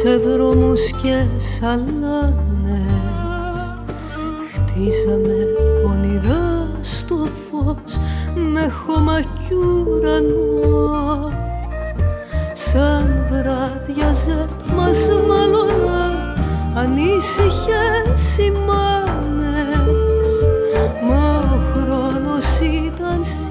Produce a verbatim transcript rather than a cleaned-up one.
σε δρόμους και σαλάνες. Χτίζαμε όνειρα στο φως με χώμα κι ουρανό. Σαν βράδιαζε μας μάλλονα ανήσυχες οι μάνες, μα ο χρόνος ήταν